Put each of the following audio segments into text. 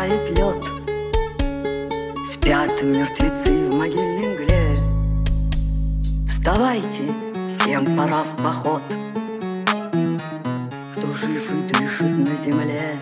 тает лед, спят мертвецы в могильной мгле. Вставайте, всем пора в поход, кто жив и дышит на земле.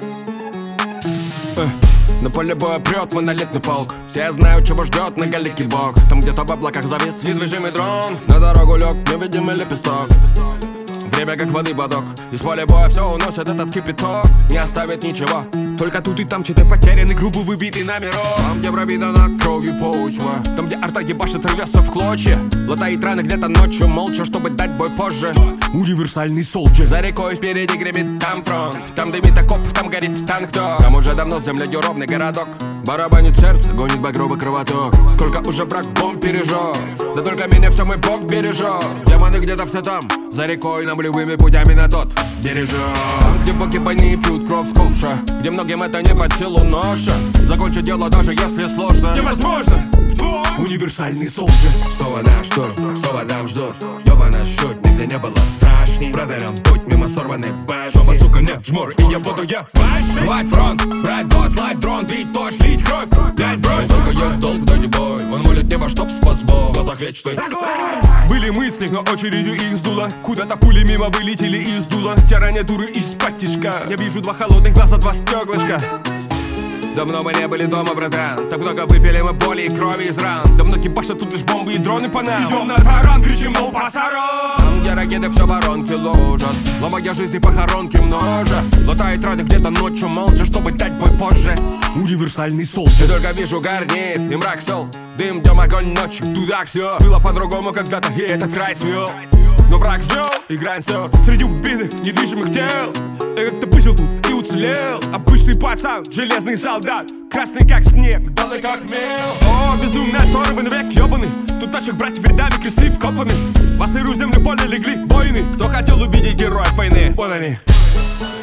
На поле боя прет монолитный полк. Все знают, чего ждет многоликий бог. Там где-то в облаках завис недвижимый дрон. На дорогу лег невидимый лепесток. Время как воды бодок. Из поля боя все уносит этот кипяток. Не оставит ничего. Только тут и там чей-то потерянный, грубо выбитый номерок. Там, где пробита на кровью почва. Там, где арта ебашит, рвется в клочья. Латает раны где-то ночью молча, чтобы дать бой позже. Универсальный солджер. За рекой впереди гремит там фронт. Там дымит окоп, там горит танк ток. Там уже давно с землей ровный городок. Барабанит сердце, гонит багровый кровоток. Сколько уже враг бомб пережег. Да только меня все мой бог бережет. Демоны где-то все там, за рекой нам любыми путями на тот бережет. Там, где боги войны пьют кровь с ковша, где многим это не под силу ноша. Закончить дело даже если сложно невозможно. Универсальный солджер. Снова наш тур, снова там ждут. Ёбана шут, нигде не было страшней. Проверен путь мимо сорванной башни. Снова, сука, нет жмур, и я буду Рвать фронт, брать дот, слать дрон, бить фош, лить кровь, блять бронь. Только есть долг, да не бой. Он молит небо, чтоб спас Бог. В глазах вечный. Были мысли, но очередью их сдуло. Куда-то пули мимо вылетели из дула. Тирания дуры из-под тишка. Я вижу два холодных глаза, два стеклышка. Давно мы не были дома, братан. Так много выпили мы боли и крови из ран. Давно кибашат тут лишь бомбы и дроны по нам. Идем на таран, кричим «No пасаран!» Там, где ракеты все воронки ложат. Ломая жизни похоронки множа. Латает раны где-то ночью молча, чтобы дать бой позже. Универсальный солджер. Я только вижу горнит и мрак сол. Дым, дем, огонь ночью, туда все было по-другому когда-то, и этот край свел. Но враг звел, и грань все среди убитых, недвижимых тел. Я как-то выжил тут и уцелел. Обычный пацан, железный солдат, красный как снег, белый как мел. О, безумный оторванный век ёбаный. Тут наших братьев рядами кресты вкопаны. По сырую землю в поле легли воины. Кто хотел увидеть героев войны? Вот они.